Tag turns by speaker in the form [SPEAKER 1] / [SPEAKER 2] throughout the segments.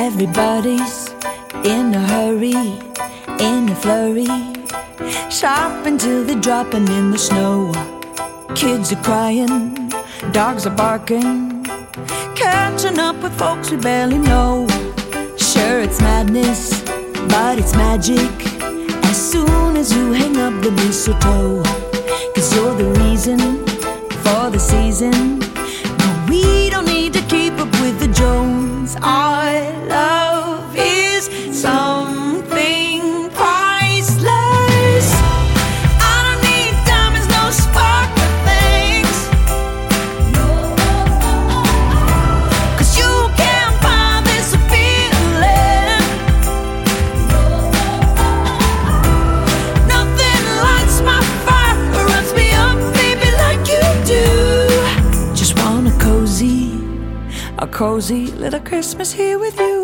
[SPEAKER 1] Everybody's in a hurry, in a flurry, shopping till they're dropping in the snow. Kids are crying, dogs are barking, catching up with folks we barely know. Sure, it's madness, but it's magic as soon as you hang up the mistletoe. 'Cause you're the reason for the season. No, we don't need to keep up with the Jones. Our love is something priceless. I don't need diamonds, no sparkling things, 'cause you can't buy this feeling. Nothing lights my fire or runs me up, baby, like you do. Just want a cozy little Christmas here with you.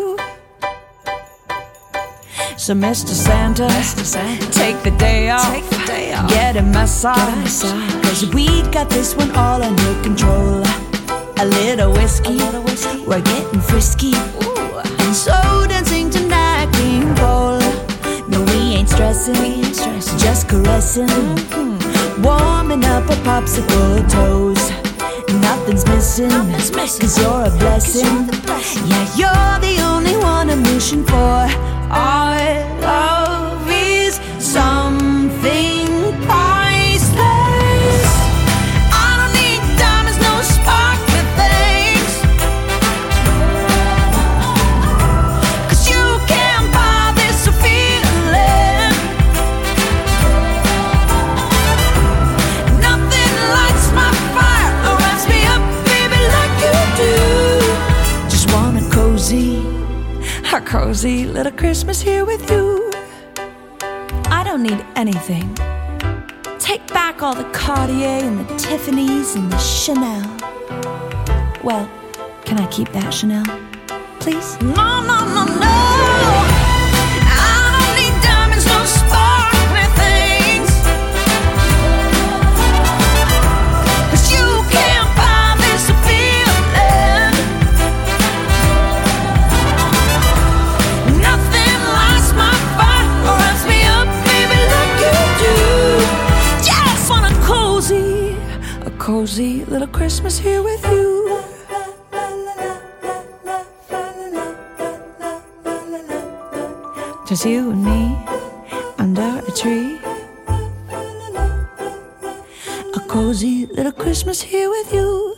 [SPEAKER 1] So Mr. Santa, take the day off, get a massage, 'cause we got this one all under control. A little whiskey, we're getting frisky, and so dancing to Nat King Cole. No, we ain't stressing, just caressing, warming up our popsicle toes. Nothing's missing, 'cause you're a blessing. Yeah, you're the only one I'm wishing for. Our love is something priceless. I don't need diamonds, no sparkling things, 'cause you can't buy this feeling. Nothing lights my fire or runs me up, baby, like you do. Just want a cozy little Christmas here with you. I don't need anything. Take back all the Cartier and the Tiffany's and the Chanel. Well, can I keep that Chanel, please? No, no, no, no. I don't need diamonds, no sparkling things, 'cause you can't buy this feeling. Nothing lights my fire or runs me up, baby, like you do. Just want a cozy little Christmas here with you. Just you and me under a tree. A cozy little Christmas here with you.